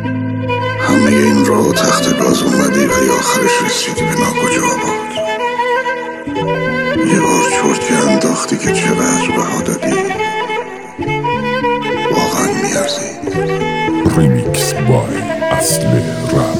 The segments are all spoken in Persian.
همه این راه تخت گاز اومدی ولی آخرش رسیدی به ناکجا آباد. یه بار چرتی انداختی که چقدر بها دادی، واقعا میارزی. ریمیکس بای اصل رپ.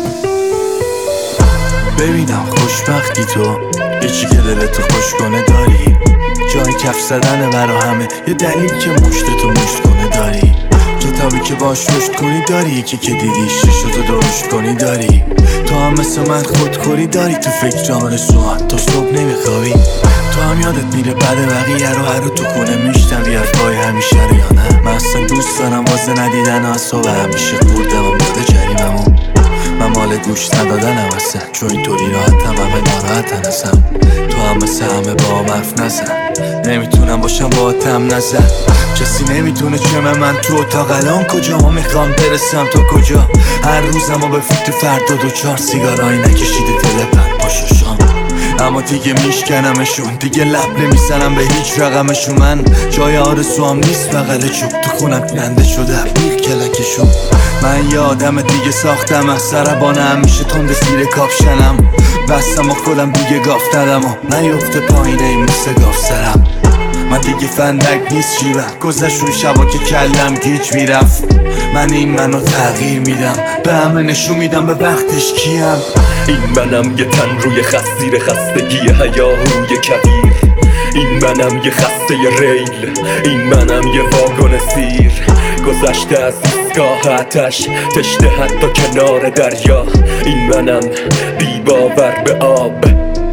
ببینم خوشبختی تو یه چی که دلتو خوش کنه داری، جای کف زدن برا همه، یه دلیل که مشتتو مشت کنه داری، کتابی که باش رشد کنی داری، یکی که دیدیش چشتو درشت کنی داری. تو هم مثل من خودخوری داری، تو فکر آرزوها تا صبح نمیخوابی. تو هم یادت میره بعد بقیه رو هر رو تو خونه میشنوی حرفای همیشه رو یا نه. من اصلا دوست دارم واسه ندیدن اصابه همیشه خوردم و داده جریممو. من مال گوش ندادنم اصلا، چون اینطوری راحتم همه ناراحتن ازم. تو هم مثل همه با هم حرف نزن، نمیتونم باشم با تم نزن. کسی نمیتونه چمه من تو اتاق الان کجا، ما میخوام برسم تو کجا. هر روزم با به فکر فردا 2-4 سیگارایی نکشیده تلپم پاشوشام. اما دیگه میشکنمشون، دیگه لب نمیزنم به هیچ رقمشون. من جای آرزوام نیست بغل چوب، تو خونم کننده شده بیخ کلکشون. من یه آدم دیگه ساختم از سربانه، همیشه تند زیر کاپشنم بستم و خودم دیگه گاف ندم و نیفته پایینه این مثل گاف سرم. من دیگه فندک نیست شیبم، گذشون شبا که کلم گیج میرفت. من این منو تغییر میدم، به همه نشون میدم به وقتش کیم. این منم یه تن روی خستیر خستگی هیاهوی کبیر. این منم یه خسته ریل، این منم یه واگن سیر. گذشته از ایستگاه آتش، تشنه حتی کنار دریا. این منم بی باور به آب.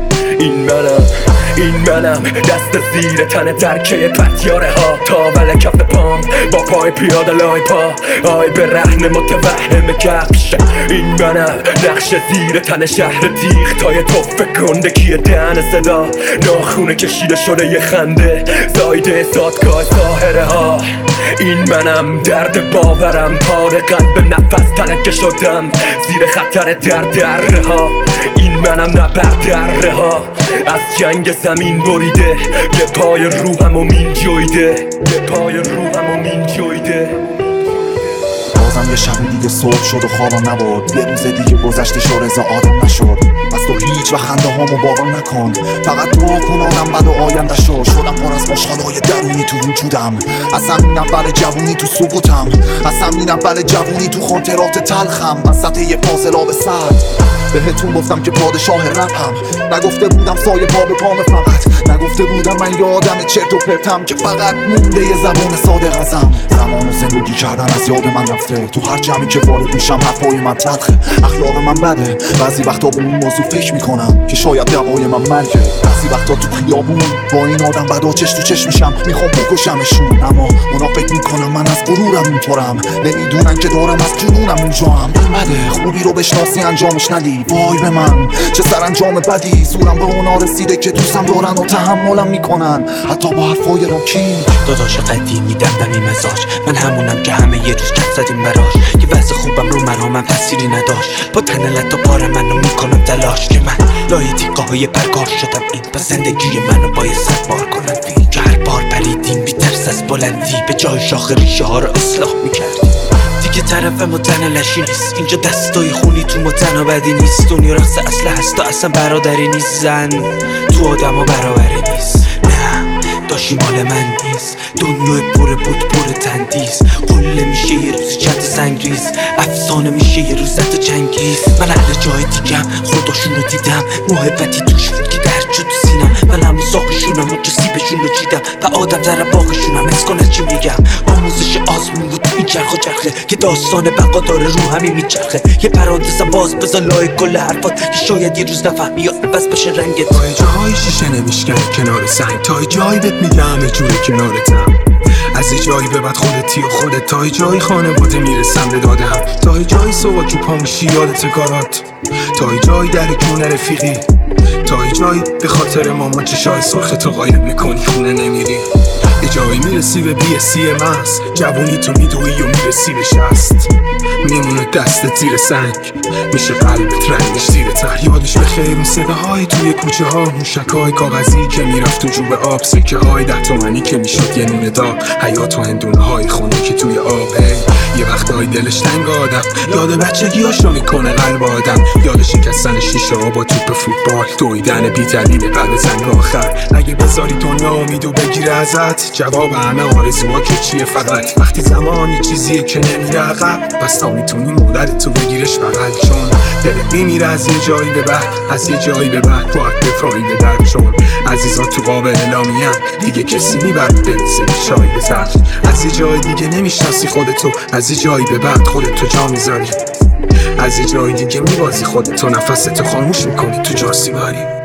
این منم دست زیر تن درکه پتیاره ها، تاول کف پام با پای پیاده لای پا، آی به رهن متوهم کفش. این منم نقش زیر تن شهر تیغ، تای توفه گندگی دهن صدا، ناخونه کشیده شده یه خنده، زایده زادگاه ساحره ها. این منم درد باورم، پاره قلب نفس ترکه شدم زیر خطر دره ها. این منم نبردره ها، از جنگ زمین بریده، یه پای روحمو مین جویده، یه پای روحمو مین جویده. بازم یه شب دیگه صبح شد و خوابم نبود، یه روز دیگه گذشته شد رضا آدم نشد. از تو هیچ و خنده هامو باور نکن، فقط دعا کن آدم بد و آینده شد. شدم پر از خوشحالای درونی تو وجودم، از همین اول جوونی تو سقوطم، از همین اول جوونی تو خاطرات تلخم. از سطح یه فاصله آب سرد بهتون گفتم که پادشاه رپم، نگفته بودم سایه پا به پام، فقط نگفته بودم من یه آدم چرت و پرتم که فقط مونده یه زبان صادق ازم. زمان و زندگی کردن از یاد من رفته، تو هر جمعی که وارد میشم حرفای من تلخه، اخلاق من بده. بعضی وقتا به اون موضوع فکر میکنم که شاید دوای من مرگه. بعضی وقتا تو خیابون با این آدم بدا چش تو چش میشم، میخوام بکشمشون، اما اونا فکر میکنم من از غرورم اونطورم، نمیدونن که دارم از جنونم اونجام. این بده خوبی رو بشناسی انجامش ندی، وای به من چه سرانجام بدی. زورم به اونا رسیده که دوستم دارن و تحملم میکنن حتی با حرفای راکی. داداش قدیمی دمدمی مزاج، من همونم که همه یه روز کف زدیم براش. یه وضع خوبم رو مرامم تأثیری نداشت، با تن لطا بار منو میکنم تلاش که من لای دیقه های پرگار شدم. این پس زندگی منو باید 100 بار کنم فیلم که هر بار پریدیم بی ترس از بلندی، به جای شاخ ریشه ها رو اصلاح میکردیم. دیگه طرف متن لشی نیست، اینجا دستای خونی تو متن و بدی نیست. دنیا رقص اصل هست و اصلا برادری نیست، زن تو آدم ها برابری نیست. نه داشی مال من نیست، دنیا پر بود پر تندیز. قله میشه یه روز چند سنگریز، افسانه میشه یه روز زد جنگیز. من اهل جای دیگم خداشون رو دیدم، محبتی توش بود که درد شد تو سینم. من همون ساقشونم و جسیبشون رو چیدم و آدم در باقشونم. از کنه چی میگم، آموزش آزمون بود این چرخ و چرخه که داستان بقا داره رو همین میچرخه. یه پرانتزم باز بذار لای کل حرفات که شاید یه روز نفهمی یا عوض بشه رنگت. تا جاهای شیشه نمیشکنه کنار سنگ، تا جایی بهت میگم همه جوره کنارتم. از جایی به بعد خودتی و خودت، تا جایی خانواده میرسم به دادم، تا جایی صبح که پا میشی یادت کارات، تا جایی در کونه رفیقی، تا جایی به خاطر مامان چشای سرخ تو قایم میکنی خونه نمیری. یه جایی میرسی به BSc محض، جوونی تو میدوی و میرسی به 60، میمونه دستت زیر سنگ میشه قلبت رنگش زیر تر. یادش بخیر اون صداهای توی کوچه ها، موشکای کاغذی که میرفت تو جوب آب، سکه های 10 تومانی که میشد یه نون داغ، حیات و هندونه های خونه که توی آب. یه وقتایی دلش تنگ آدم، یاد بچگیاش رو میکنه قلب آدم، یاد شکستن شیشه ها با توپ فوتبال، دویدن بی دلیل بعد زنگ آخر. اگه بذاری دنیا امیدو بگیره ازت، جواب همه آرزوها که چیه فقط وقتی زمانی چیزیه که نمیره عقب، پس تا میتونی مادرتو بگیرش بغل، چون دلت میمیره از یه جایی به بعد، از یه جایی به بعد باید بپایی به در، چون عزیزا تو قاب اعلامیم دیگه کسی میبرد بریزه چای به سر. از یه جای دیگه نمیشناسی خودتو، از یه جایی به بعد خودتو جا میذاری، از یه جای دیگه میبازی خودتو، نفستو خاموش میکنی تو جا سیگاری.